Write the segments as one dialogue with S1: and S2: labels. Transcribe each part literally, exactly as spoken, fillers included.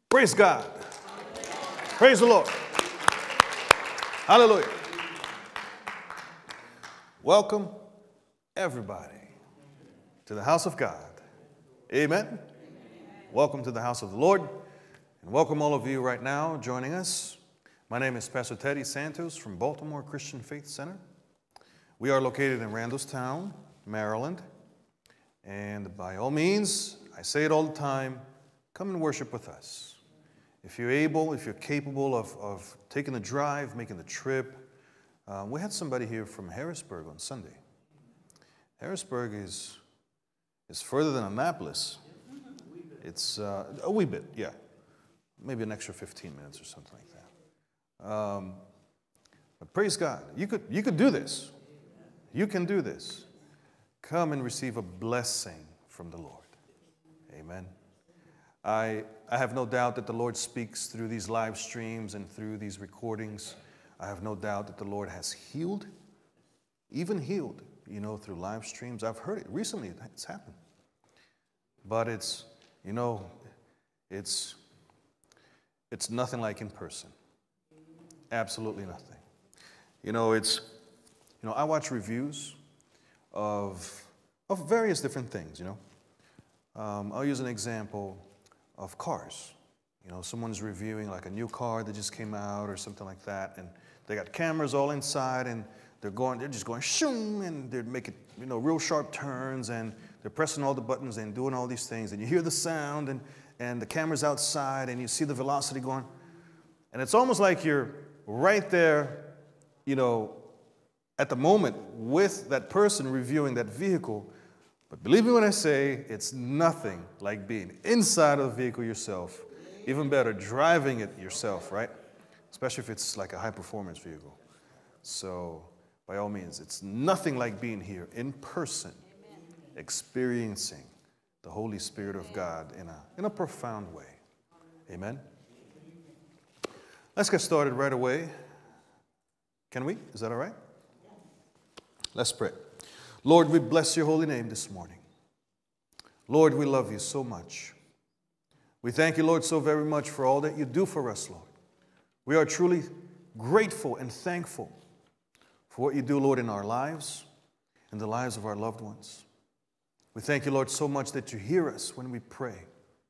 S1: Praise God. Praise the Lord. Hallelujah. Welcome, everybody, to the house of God. Amen. Welcome to the house of the Lord. And welcome all of you right now joining us. My name is Pastor Teddy Santos from Baltimore Christian Faith Center. We are located in Randallstown, Maryland. And by all means, I say it all the time, come and worship with us. If you're able, if you're capable of, of taking the drive, making the trip. Uh, we had somebody here from Harrisburg on Sunday. Harrisburg is, is further than Annapolis. It's uh, a wee bit, yeah. Maybe an extra fifteen minutes or something like that. Um, but praise God. You could, you could do this. You can do this. Come and receive a blessing from the Lord. Amen. I, I have no doubt that the Lord speaks through these live streams and through these recordings. I have no doubt that the Lord has healed, even healed, you know, through live streams. I've heard it recently. It's happened. But it's, you know, it's, it's nothing like in person. Absolutely nothing. You know, it's, you know, I watch reviews of, of various different things, you know. Um, I'll use an example of cars. You know, someone's reviewing like a new car that just came out or something like that, and they got cameras all inside, and they're going, they're just going shoom, and they're making, you know, real sharp turns, and they're pressing all the buttons and doing all these things, and you hear the sound, and, and the camera's outside, and you see the velocity going, and it's almost like you're right there, you know, at the moment with that person reviewing that vehicle. But believe me when I say, it's nothing like being inside of the vehicle yourself. Even better, driving it yourself, right? Especially if it's like a high-performance vehicle. So, by all means, it's nothing like being here in person, experiencing the Holy Spirit of God in a, in a profound way. Amen? Let's get started right away. Can we? Is that all right? Let's pray. Lord, we bless your holy name this morning. Lord, we love you so much. We thank you, Lord, so very much for all that you do for us, Lord. We are truly grateful and thankful for what you do, Lord, in our lives and the lives of our loved ones. We thank you, Lord, so much that you hear us when we pray.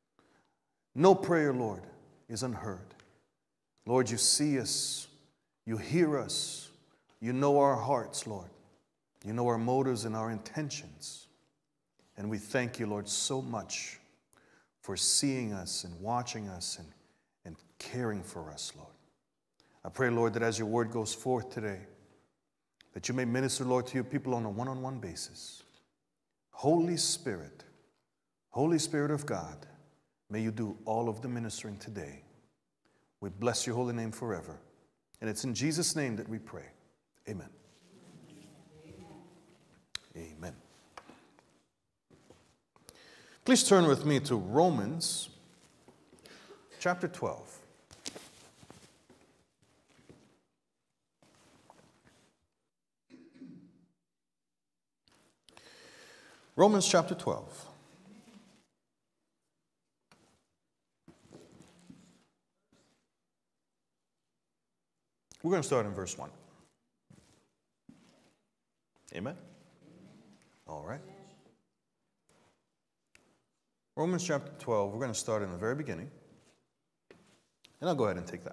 S1: No prayer, Lord, is unheard. Lord, you see us, you hear us, you know our hearts, Lord. You know our motives and our intentions. And we thank you, Lord, so much for seeing us and watching us and, and caring for us, Lord. I pray, Lord, that as your word goes forth today, that you may minister, Lord, to your people on a one-on-one basis. Holy Spirit, Holy Spirit of God, may you do all of the ministering today. We bless your holy name forever. And it's in Jesus' name that we pray. Amen. Amen. Please turn with me to Romans chapter twelve. Romans chapter twelve. We're going to start in verse one. Amen. All right. Romans chapter twelve, we're going to start in the very beginning. And I'll go ahead and take that.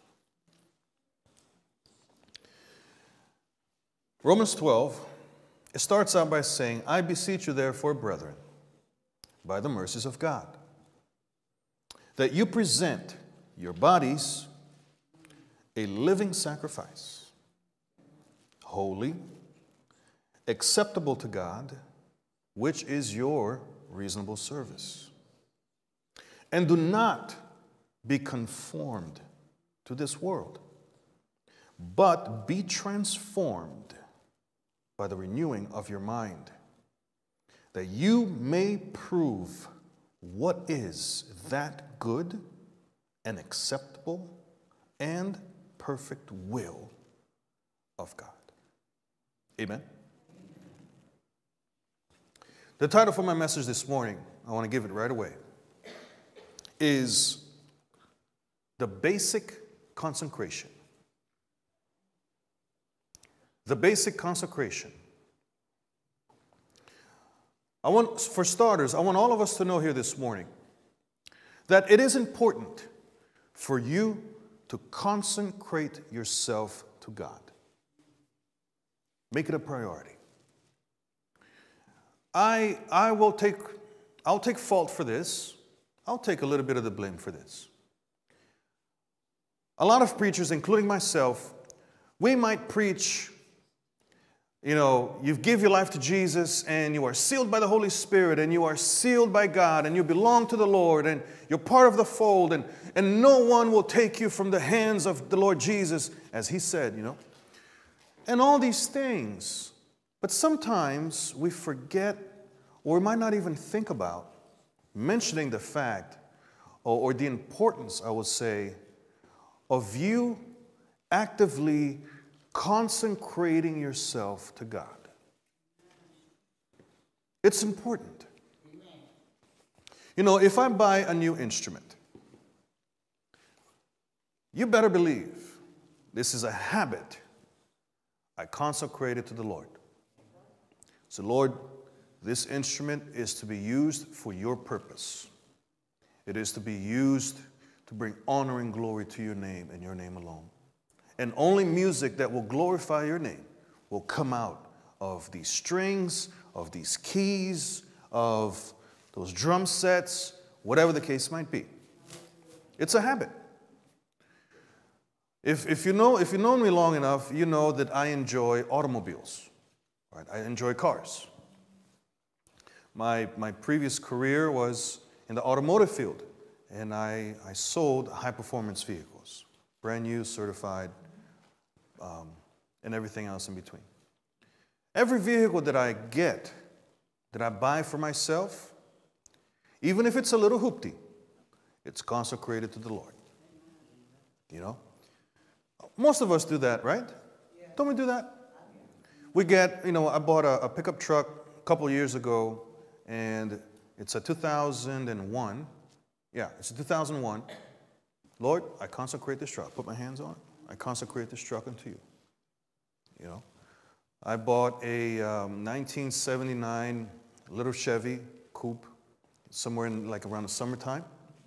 S1: Romans twelve, it starts out by saying, I beseech you therefore, brethren, by the mercies of God, that you present your bodies a living sacrifice, holy, acceptable to God, which is your reasonable service. And do not be conformed to this world, but be transformed by the renewing of your mind, that you may prove what is that good and acceptable and perfect will of God. Amen. The title for my message this morning, I want to give it right away, is the basic consecration. The basic consecration. I want, for starters, I want all of us to know here this morning that it is important for you to consecrate yourself to God. Make it a priority. I, I will take, I'll take fault for this. I'll take a little bit of the blame for this. A lot of preachers, including myself, we might preach, you know, you give your life to Jesus and you are sealed by the Holy Spirit and you are sealed by God and you belong to the Lord and you're part of the fold and, and no one will take you from the hands of the Lord Jesus, as he said, you know. And all these things. But sometimes we forget, or we might not even think about mentioning the fact or, or the importance, I would say, of you actively consecrating yourself to God. It's important. You know, if I buy a new instrument, you better believe this is a habit. I consecrate it to the Lord. So, Lord, this instrument is to be used for your purpose. It is to be used to bring honor and glory to your name and your name alone. And only music that will glorify your name will come out of these strings, of these keys, of those drum sets, whatever the case might be. It's a habit. If, if you know, if you know me long enough, you know that I enjoy automobiles. Right? I enjoy cars. My, my previous career was in the automotive field, and I, I sold high-performance vehicles, brand new, certified, um, and everything else in between. Every vehicle that I get, that I buy for myself, even if it's a little hoopty, it's consecrated to the Lord. You know? Most of us do that, right? Don't we do that? We get, you know, I bought a, a pickup truck a couple years ago, and it's a two thousand one. Yeah, it's a two thousand one. Lord, I consecrate this truck. Put my hands on it. I consecrate this truck unto you. You know, I bought a um, nineteen seventy-nine little Chevy coupe somewhere in like around the summertime.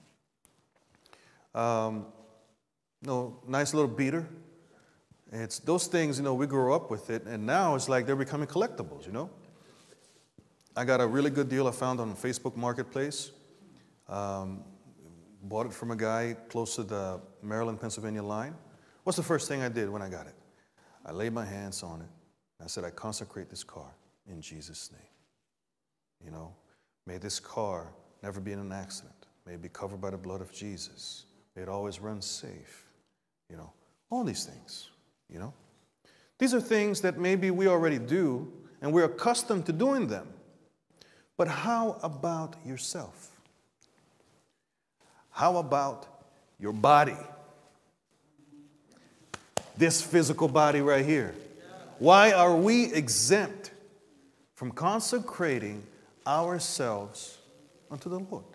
S1: Um, no, nice little beater. It's those things, you know, we grew up with it, and now it's like they're becoming collectibles, you know. I got a really good deal I found on Facebook Marketplace. Um, bought it from a guy close to the Maryland-Pennsylvania line. What's the first thing I did when I got it? I laid my hands on it. I said, I consecrate this car in Jesus' name. You know, may this car never be in an accident. May it be covered by the blood of Jesus. May it always run safe. You know, all these things, you know. These are things that maybe we already do, and we're accustomed to doing them. But how about yourself? How about your body? This physical body right here. Why are we exempt from consecrating ourselves unto the Lord?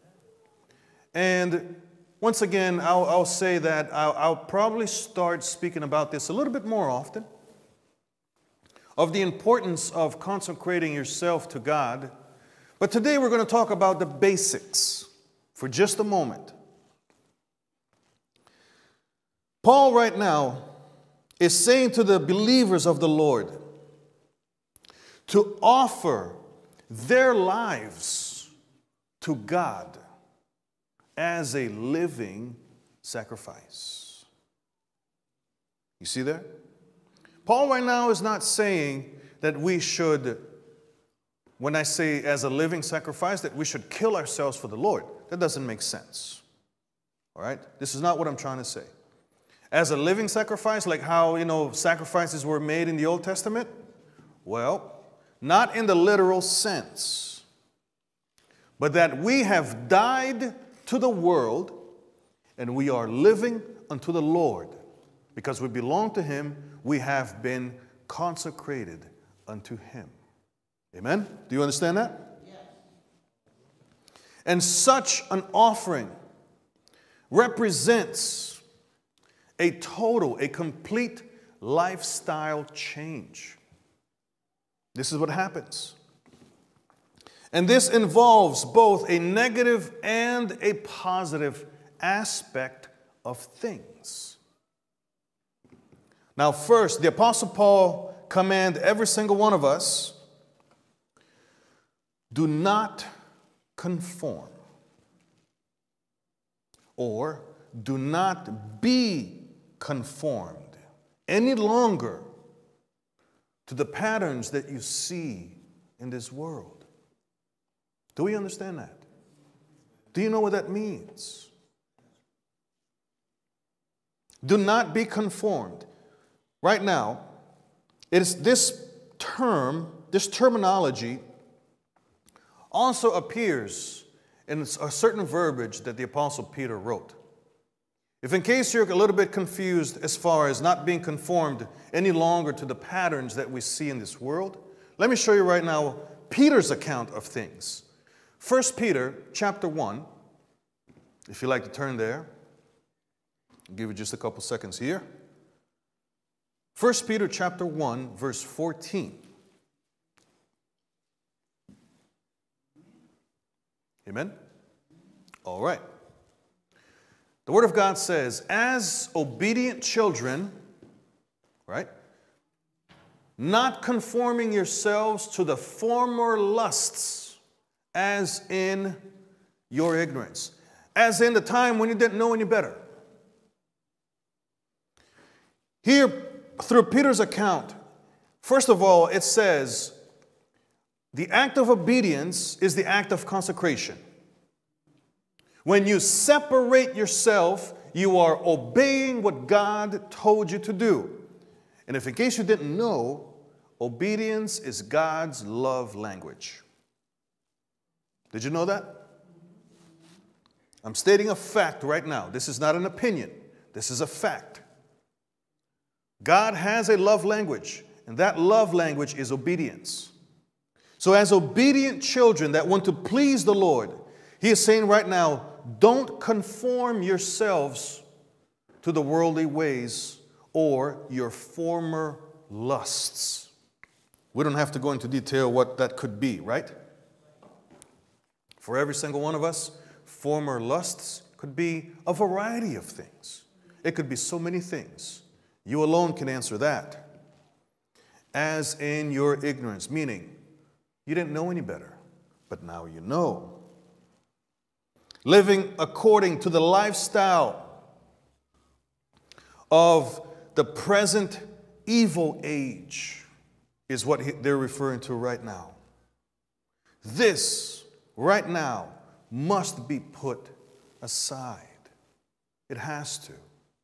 S1: And once again, I'll, I'll say that I'll, I'll probably start speaking about this a little bit more often, of the importance of consecrating yourself to God. But today we're going to talk about the basics for just a moment. Paul right now is saying to the believers of the Lord to offer their lives to God as a living sacrifice. You see there? Paul right now is not saying that we should, when I say as a living sacrifice, that we should kill ourselves for the Lord. That doesn't make sense. All right? This is not what I'm trying to say. As a living sacrifice, like how, you know, sacrifices were made in the Old Testament? Well, not in the literal sense, but that we have died to the world and we are living unto the Lord. Because we belong to Him, we have been consecrated unto Him. Amen? Do you understand that? Yes. And such an offering represents a total, a complete lifestyle change. This is what happens. And this involves both a negative and a positive aspect of things. Now, first, the Apostle Paul commands every single one of us, do not conform, or do not be conformed any longer to the patterns that you see in this world. Do we understand that? Do you know what that means? Do not be conformed. Right now, it is this term, this terminology also appears in a certain verbiage that the Apostle Peter wrote. If in case you're a little bit confused as far as not being conformed any longer to the patterns that we see in this world, let me show you right now Peter's account of things. First Peter chapter one, if you like to turn there, I'll give you just a couple seconds here. First Peter chapter one, verse fourteen. Amen? All right. The Word of God says, as obedient children, right, not conforming yourselves to the former lusts, as in your ignorance, as in the time when you didn't know any better. Here, through Peter's account, first of all, it says, the act of obedience is the act of consecration. When you separate yourself, you are obeying what God told you to do. And if in case you didn't know, obedience is God's love language. Did you know that? I'm stating a fact right now. This is not an opinion. This is a fact. God has a love language, and that love language is obedience. So as obedient children that want to please the Lord, He is saying right now, don't conform yourselves to the worldly ways or your former lusts. We don't have to go into detail what that could be, right? For every single one of us, former lusts could be a variety of things. It could be so many things. You alone can answer that. As in your ignorance, meaning you didn't know any better, but now you know. Living according to the lifestyle of the present evil age is what they're referring to right now. This, right now, must be put aside. It has to.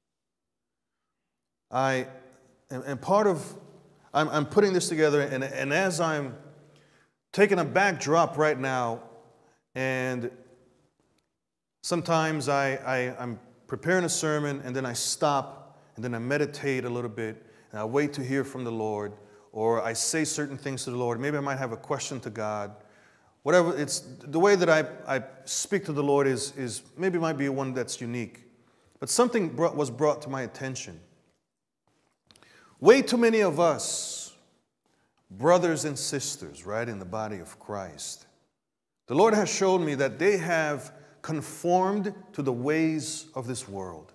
S1: I, and part of, I'm, I'm putting this together, and, and as I'm taking a backdrop right now, and sometimes I, I, I'm preparing a sermon, and then I stop, and then I meditate a little bit, and I wait to hear from the Lord, or I say certain things to the Lord. Maybe I might have a question to God. Whatever, it's the way that I, I speak to the Lord is, is maybe might be one that's unique. But something brought, was brought to my attention. Way too many of us, brothers and sisters, right, in the body of Christ, the Lord has shown me that they have conformed to the ways of this world.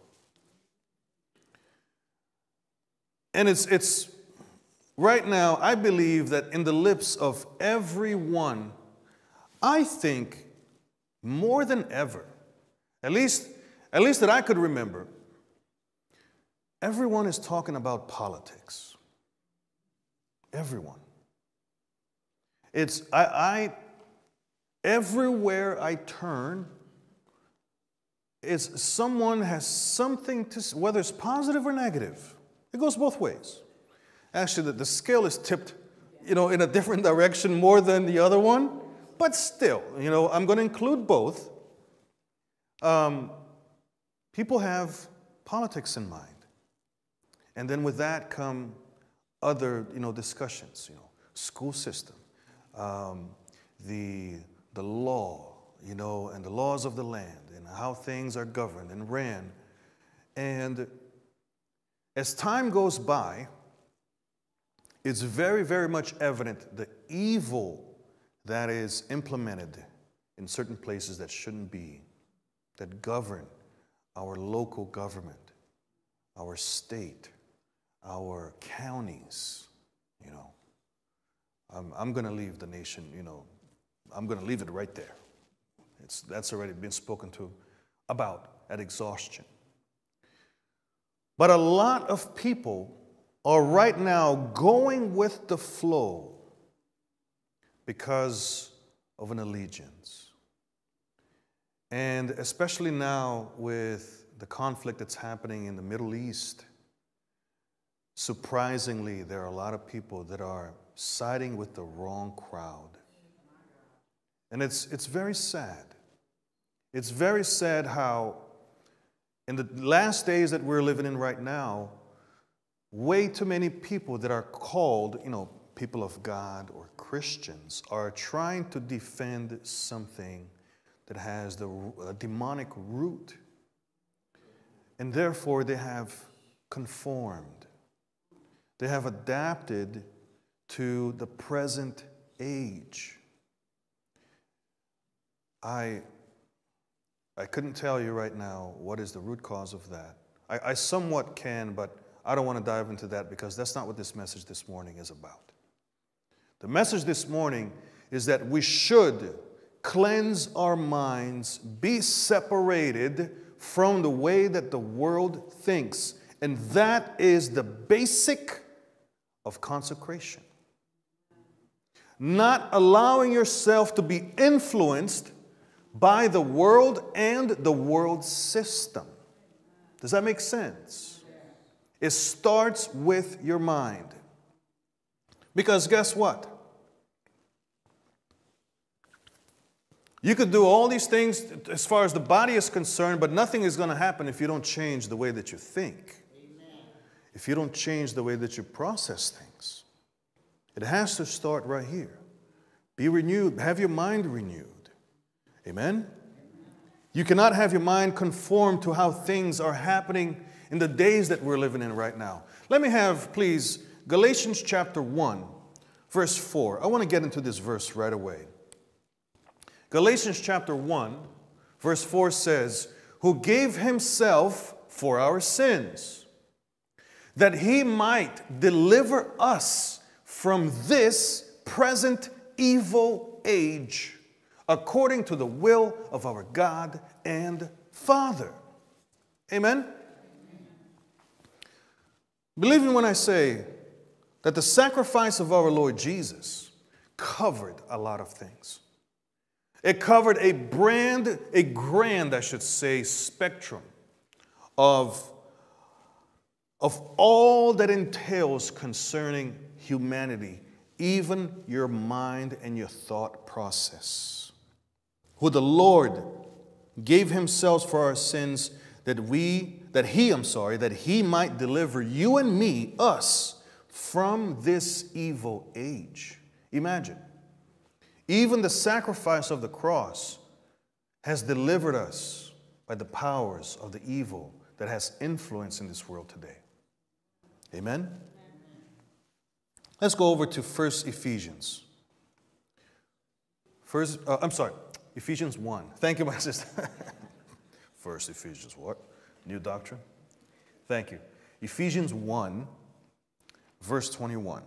S1: And it's, it's right now, I believe that in the lips of everyone, I think more than ever, at least, at least that I could remember, everyone is talking about politics. Everyone. It's, I, I everywhere I turn, it's someone has something to, whether it's positive or negative. It goes both ways. Actually, the, the scale is tipped, you know, in a different direction more than the other one, but still, you know, I'm going to include both. Um, people have politics in mind. And then with that come other, you know, discussions, you know, school system, um, the, the law, you know, and the laws of the land, and and how things are governed and ran. And as time goes by, it's very, very much evident the evil that is implemented in certain places that shouldn't be, that govern our local government, our state, our counties, you know. I'm, I'm going to leave the nation, you know, I'm going to leave it right there. It's, that's already been spoken to about at exhaustion. But a lot of people are right now going with the flow because of an allegiance. And especially now with the conflict that's happening in the Middle East, surprisingly, there are a lot of people that are siding with the wrong crowd. And it's, it's very sad. It's very sad how in the last days that we're living in right now, way too many people that are called, you know, people of God or Christians are trying to defend something that has the a demonic root. And therefore they have conformed. They have adapted to the present age. I, I couldn't tell you right now what is the root cause of that. I, I somewhat can, but I don't want to dive into that because that's not what this message this morning is about. The message this morning is that we should cleanse our minds, be separated from the way that the world thinks. And that is the basic of consecration. Not allowing yourself to be influenced by the world and the world system. Does that make sense? It starts with your mind. Because guess what? You could do all these things as far as the body is concerned, but nothing is going to happen if you don't change the way that you think. Amen. If you don't change the way that you process things. It has to start right here. Be renewed. Have your mind renewed. Amen? You cannot have your mind conform to how things are happening in the days that we're living in right now. Let me have, please, Galatians chapter one, verse four. I want to get into this verse right away. Galatians chapter one, verse four says, who gave himself for our sins, that he might deliver us from this present evil age, according to the will of our God and Father. Amen? Believe me when I say that the sacrifice of our Lord Jesus covered a lot of things. It covered a brand, a grand, I should say, spectrum of, of all that entails concerning humanity, even your mind and your thought process. Who the Lord gave himself for our sins, that we, that he, I'm sorry, that he might deliver you and me, us, from this evil age. Imagine. Even the sacrifice of the cross has delivered us by the powers of the evil that has influence in this world today. Amen? Let's go over to First Ephesians. First, uh, I'm sorry, Ephesians one. Thank you, my sister. First Ephesians, what? New doctrine? Thank you. Ephesians one, verse twenty-one.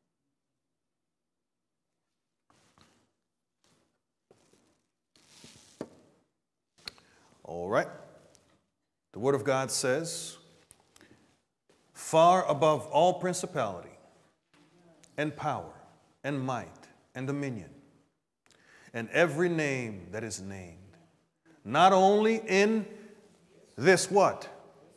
S1: All right. The Word of God says, far above all principality and power and might and dominion and every name that is named, not only in this what?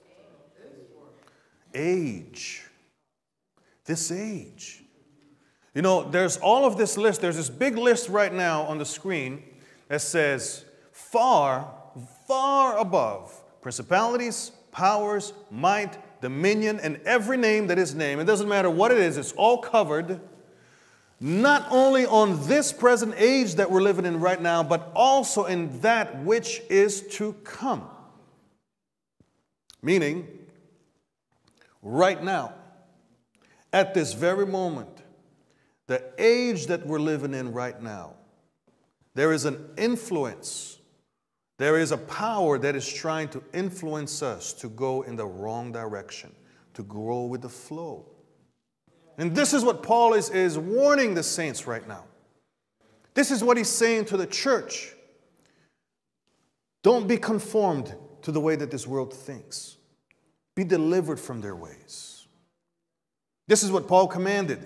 S1: Age. This age. You know, there's all of this list. There's this big list right now on the screen that says far far above principalities, powers, might, dominion, and every name that is named. It doesn't matter what it is, it's all covered. not only on this present age that we're living in right now, but also in that which is to come. Meaning, right now, at this very moment, the age that we're living in right now, there is an influence, there is a power that is trying to influence us to go in the wrong direction, to grow with the flow. And this is what Paul is, is warning the saints right now. This is what he's saying to the church. Don't be conformed to the way that this world thinks. Be delivered from their ways. This is what Paul commanded.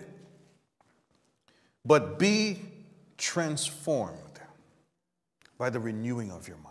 S1: But be transformed by the renewing of your mind.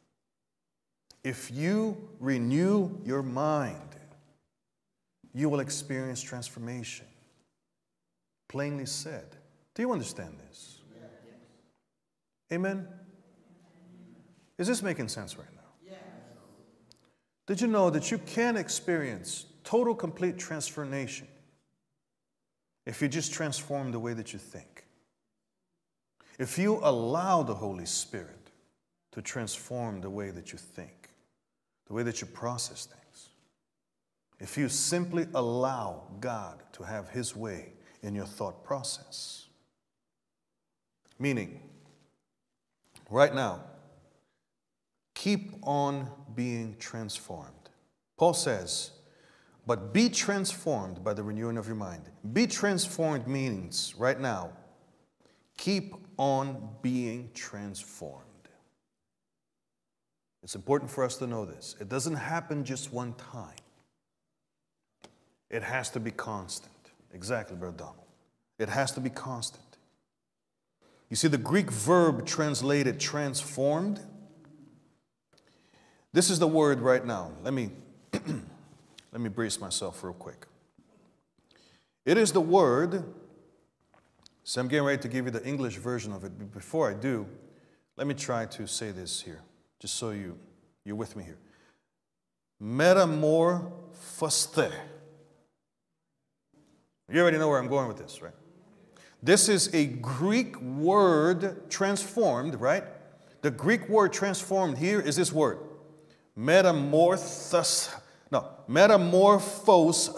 S1: If you renew your mind, you will experience transformation. Plainly said. Do you understand this? Amen? Is this making sense right now? Did you know that you can experience total, complete transformation if you just transform the way that you think? If you allow the Holy Spirit to transform the way that you think, the way that you process things. If you simply allow God to have His way in your thought process. Meaning, right now, keep on being transformed. Paul says, but be transformed by the renewing of your mind. Be transformed means, right now, keep on being transformed. It's important for us to know this. It doesn't happen just one time. It has to be constant. Exactly, Brother Donald. It has to be constant. You see, the Greek verb translated transformed, this is the word right now. Let me, let me brace myself real quick. It is the word, so I'm getting ready to give you the English version of it. But before I do, let me try to say this here, just so you, you're with me here. Metamorphosed. You already know where I'm going with this, right? This is a Greek word transformed, right? The Greek word transformed here is this word. Metamorphos, no, metamorphos.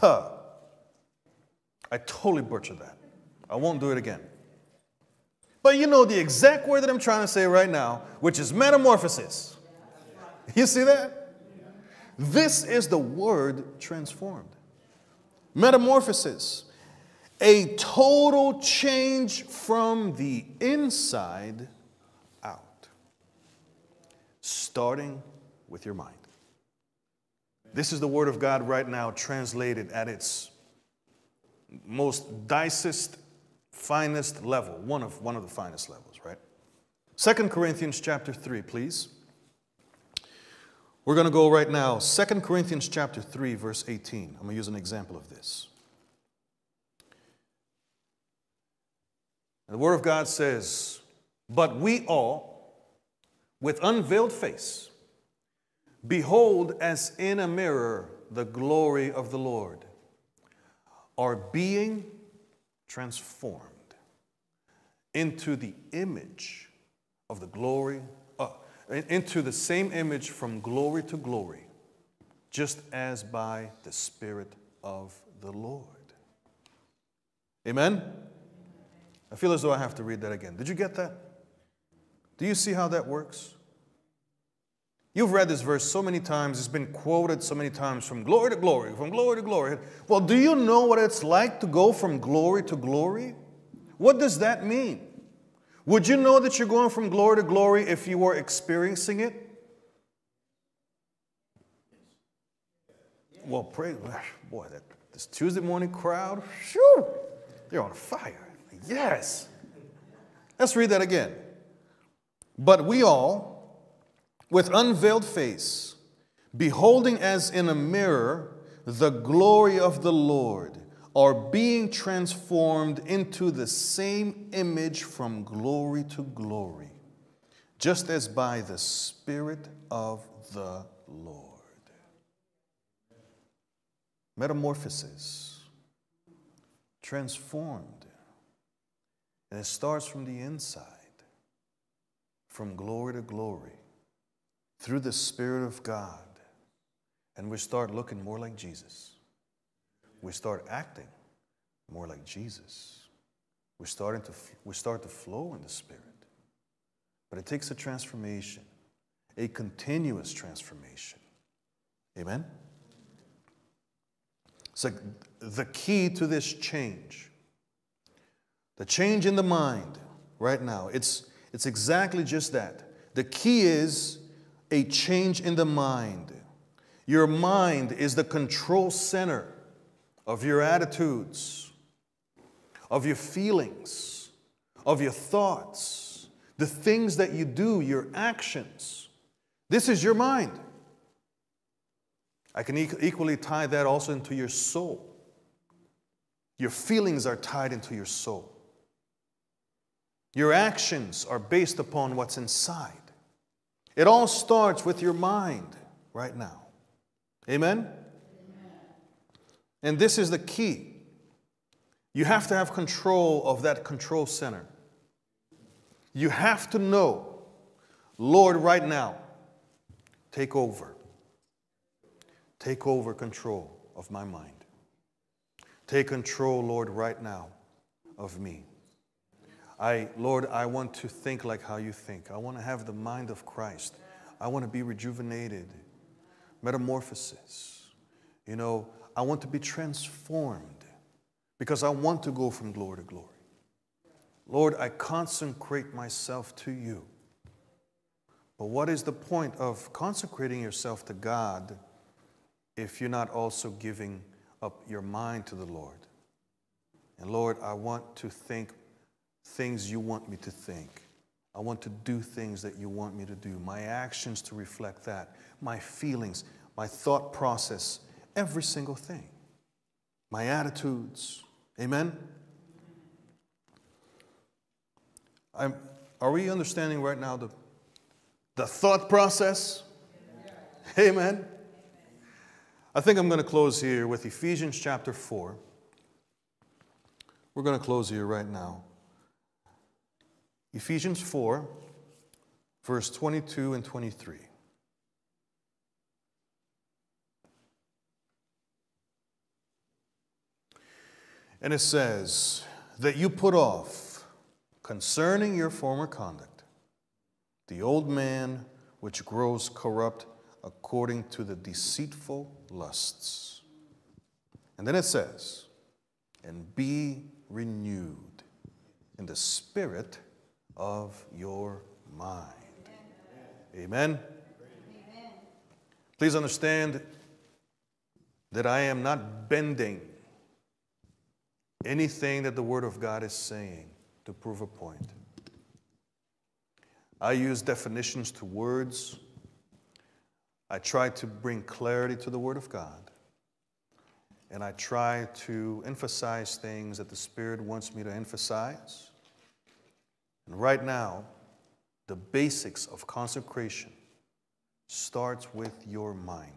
S1: I totally butchered that. I won't do it again. But you know the exact word that I'm trying to say right now, which is metamorphosis. You see that? This is the word transformed. Metamorphosis. A total change from the inside out. Starting with your mind. This is the Word of God right now translated at its most dicest, finest level. One of, one of the finest levels, right? Second Corinthians chapter three, please. We're going to go right now. Second Corinthians chapter three, verse eighteen. I'm going to use an example of this. The Word of God says, but we all, with unveiled face, behold as in a mirror the glory of the Lord, are being transformed into the image of the glory, uh, into the same image from glory to glory, just as by the Spirit of the Lord. Amen? I feel as though I have to read that again. Did you get that? Do you see how that works? You've read this verse so many times. It's been quoted so many times, from glory to glory, from glory to glory. Well, do you know what it's like to go from glory to glory? What does that mean? Would you know that you're going from glory to glory if you were experiencing it? Well, pray, boy, that this Tuesday morning crowd, shoo, they're on fire. Yes. Let's read that again. But we all, with unveiled face, beholding as in a mirror the glory of the Lord, are being transformed into the same image from glory to glory, just as by the Spirit of the Lord. Metamorphosis. Transformed. And it starts from the inside, from glory to glory, through the Spirit of God. And we start looking more like Jesus. We start acting more like Jesus. We're starting to, we start to flow in the Spirit. But it takes a transformation, a continuous transformation. Amen? So the key to this change, the change in the mind right now, it's, it's exactly just that. The key is a change in the mind. Your mind is the control center of your attitudes, of your feelings, of your thoughts, the things that you do, your actions. This is your mind. I can equally tie that also into your soul. Your feelings are tied into your soul. Your actions are based upon what's inside. It all starts with your mind right now. Amen? Amen? And this is the key. You have to have control of that control center. You have to know, Lord, right now, take over. Take over control of my mind. Take control, Lord, right now of me. I, Lord, I want to think like how you think. I want to have the mind of Christ. I want to be rejuvenated. Metamorphosis. You know, I want to be transformed because I want to go from glory to glory. Lord, I consecrate myself to you. But what is the point of consecrating yourself to God if you're not also giving up your mind to the Lord? And Lord, I want to think things you want me to think. I want to do things that you want me to do. My actions to reflect that. My feelings, my thought process, every single thing. My attitudes. Amen? I'm, are we understanding right now the, the thought process? Yeah. Amen? I think I'm going to close here with Ephesians chapter four. We're going to close here right now. Ephesians four, verse twenty-two and twenty-three. And it says, that you put off, concerning your former conduct, the old man which grows corrupt according to the deceitful lusts. And then it says, and be renewed in the spirit of your mind. Amen. Amen. Amen. Please understand that I am not bending anything that the Word of God is saying to prove a point. I use definitions to words. I try to bring clarity to the Word of God. And I try to emphasize things that the Spirit wants me to emphasize. And right now, the basics of consecration starts with your mind.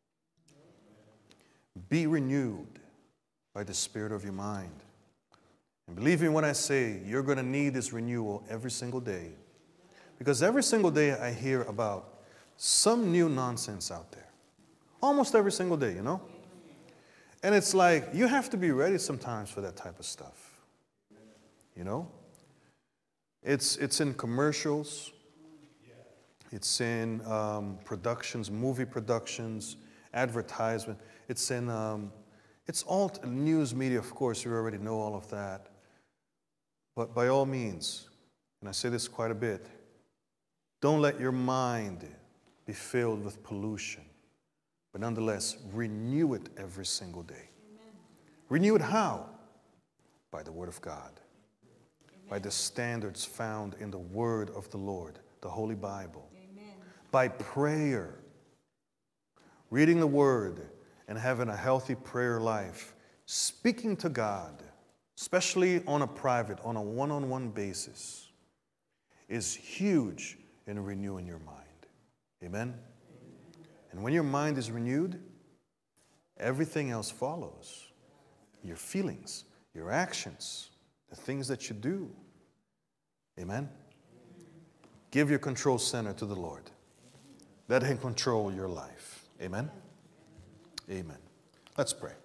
S1: Be renewed by the spirit of your mind. And believe me when I say you're going to need this renewal every single day. Because every single day I hear about some new nonsense out there. Almost every single day, you know? And it's like you have to be ready sometimes for that type of stuff. You know? It's, it's in commercials. It's in um, productions, movie productions, advertisement. It's in... Um, It's all news media, of course, you already know all of that. But by all means, and I say this quite a bit, don't let your mind be filled with pollution. But nonetheless, renew it every single day. Amen. Renew it how? By the Word of God. Amen. By the standards found in the Word of the Lord, the Holy Bible. Amen. By prayer. Reading the Word and having a healthy prayer life, speaking to God, especially on a private, on a one-on-one basis, is huge in renewing your mind. Amen? And when your mind is renewed, everything else follows. Your feelings, your actions, the things that you do, Amen? Give your control center to the Lord. Let him control your life. Amen? Amen. Let's pray.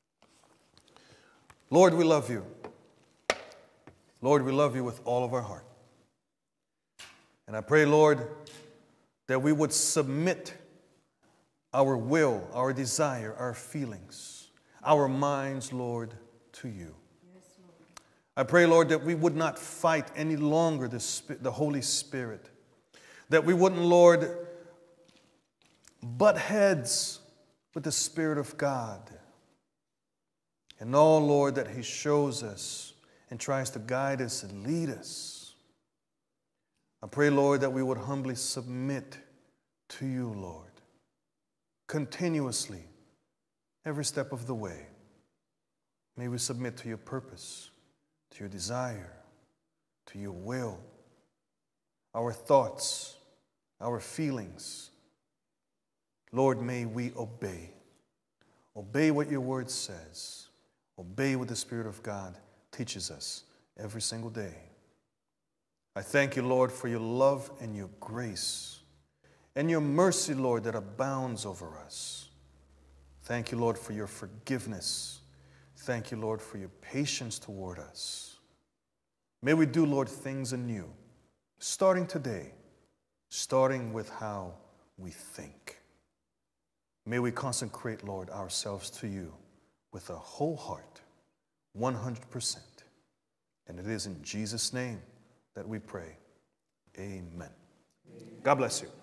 S1: Lord, we love you. Lord, we love you with all of our heart. And I pray, Lord, that we would submit our will, our desire, our feelings, our minds, Lord, to you. I pray, Lord, that we would not fight any longer the, Sp- the Holy Spirit. That we wouldn't, Lord, butt heads with the Spirit of God. And all, Lord, that he shows us and tries to guide us and lead us. I pray, Lord, that we would humbly submit to you, Lord, continuously, every step of the way. May we submit to your purpose, to your desire, to your will, our thoughts, our feelings. Lord, may we obey. Obey what your word says. Obey what the Spirit of God teaches us every single day. I thank you, Lord, for your love and your grace and your mercy, Lord, that abounds over us. Thank you, Lord, for your forgiveness. Thank you, Lord, for your patience toward us. May we do, Lord, things anew, starting today, starting with how we think. May we consecrate, Lord, ourselves to you with a whole heart, one hundred percent. And it is in Jesus' name that we pray. Amen. Amen. God bless you.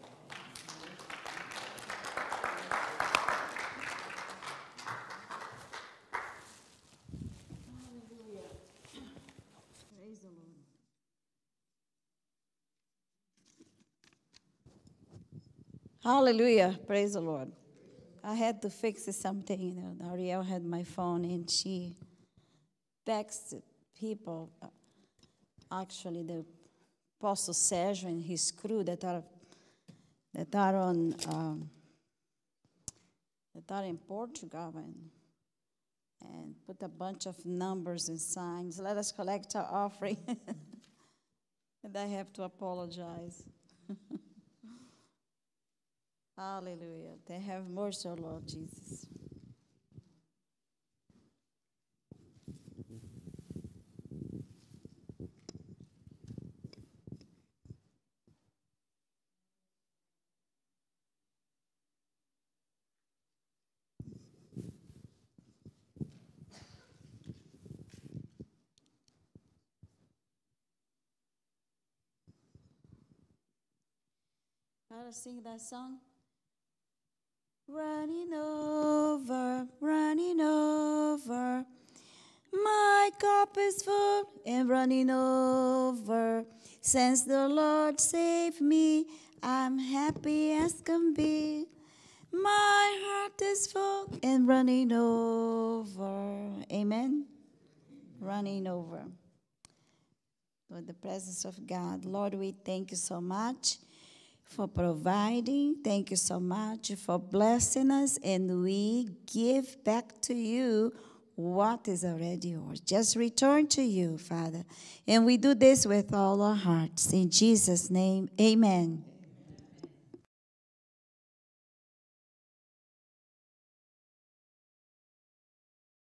S2: Praise the Lord. Hallelujah. Praise the Lord. I had to fix something. You know, Ariel had my phone and she texted people, uh, actually the Apostle Sergio and his crew that are that are on um, that are in Portugal and and put a bunch of numbers and signs. Let us collect our offering. And I have to apologize. Hallelujah. They have mercy, O Lord Jesus. How to sing that song? Running over, running over. My cup is full and running over. Since the Lord saved me, I'm happy as can be. My heart is full and running over. Amen. Running over. With the presence of God. Lord, we thank you so much for providing. Thank you so much for blessing us. And we give back to you what is already yours. Just return to you, Father. And we do this with all our hearts. In Jesus' name, amen.